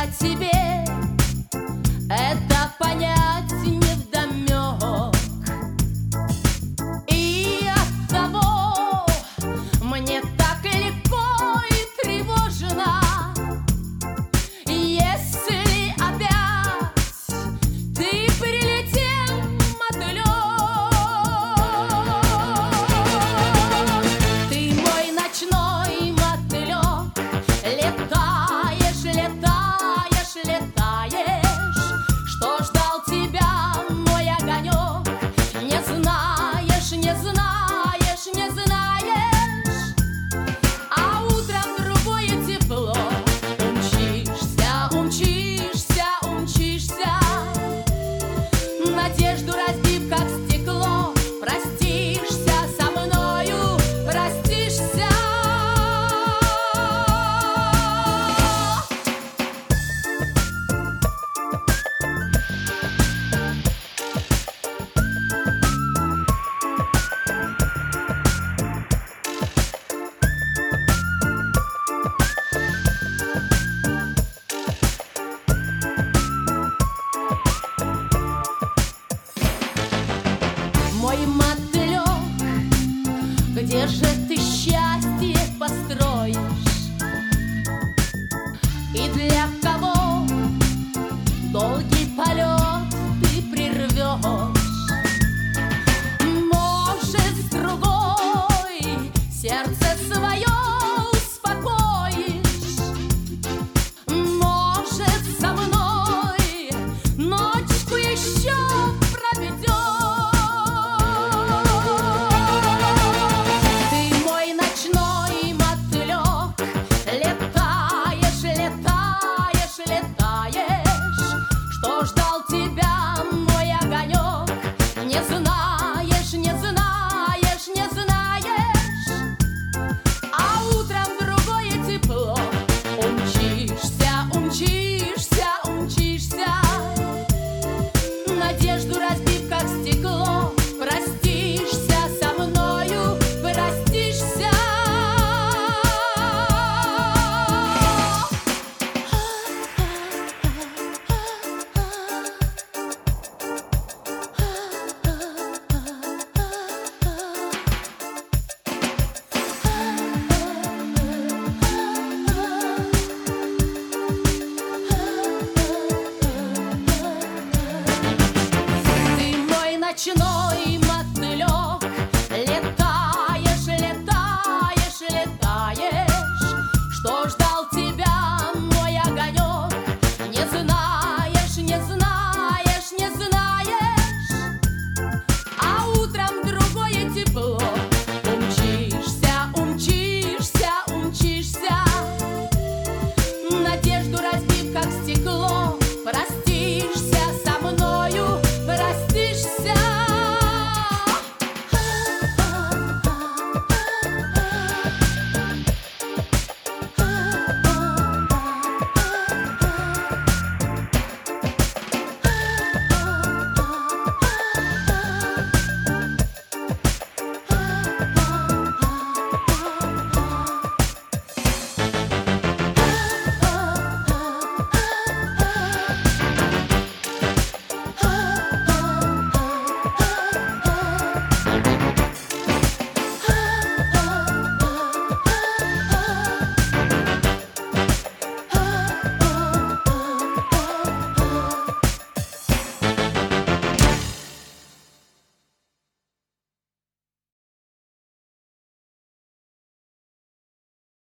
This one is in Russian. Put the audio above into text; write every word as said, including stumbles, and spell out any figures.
о тебе это понять невдомек. И оттого мне так легко и тревожно, если опять ты прилетел, мотылёк. Ты мой ночной мотылёк, летаешь, летаешь, летаешь. Что ждал тебя мой огонек, не знаешь, не знаешь, не знаешь. А утром другое тепло, умчишься, умчишься, умчишься. Надежду разбив, как стекло, простишься со мною, простишься. Мой мотылёк, где же ты счастье построишь? И для кого долгий